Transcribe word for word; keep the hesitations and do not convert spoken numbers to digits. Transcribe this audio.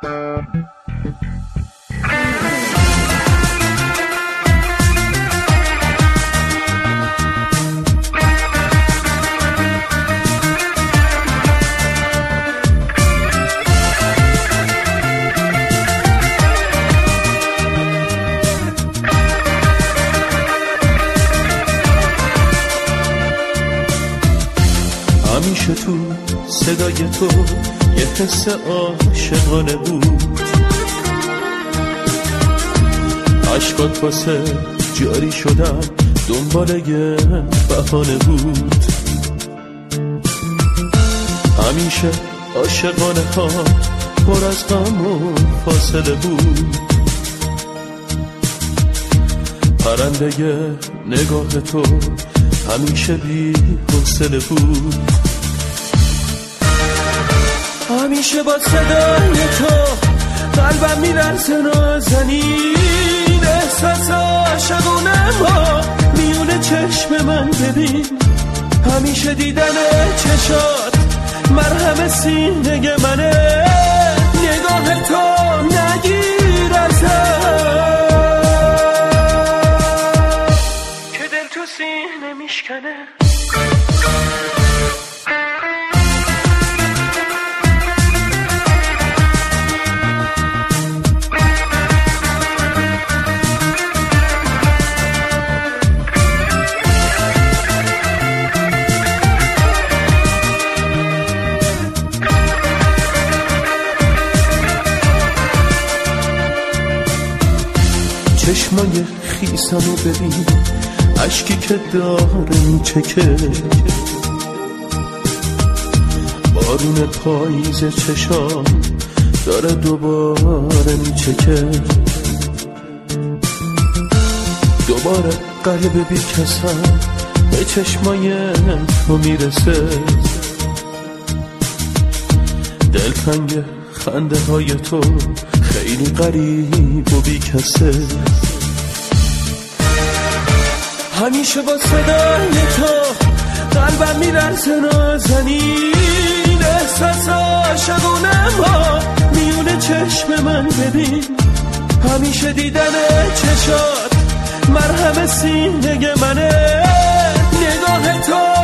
همیشه تو صدای تو یه حس عاشقانه بود، عشقات واسه جاری شدن دنبال یه بهانه بود. همیشه عاشقانه ها پر از غم و فاصله بود، پرنده نگاه تو همیشه بی حوصله بود. همیشه با صدای تو قلبم میلرزه نازنین، احساس عاشقونه ما میونه چشم من ببین، همیشه دیدن چشات مرهم سینه منه، نگاه تو نگیر ازم که دل تو سینه میشکنه. چشمای خیسمو ببین، عشقی که داره میچکه، بارون پاییز چشام داره دوباره میچکه، دوباره قلب بی کسم به چشمای تو میرسه، دلتنگ خنده های تو خیلی غریب و بی کسه. همیشه با صدای تو قلبم میلرزه نازنین، احساس عاشقونه ما میونه چشم من ببین، همیشه دیدن چشات مرهم سینه منه، نگاه تو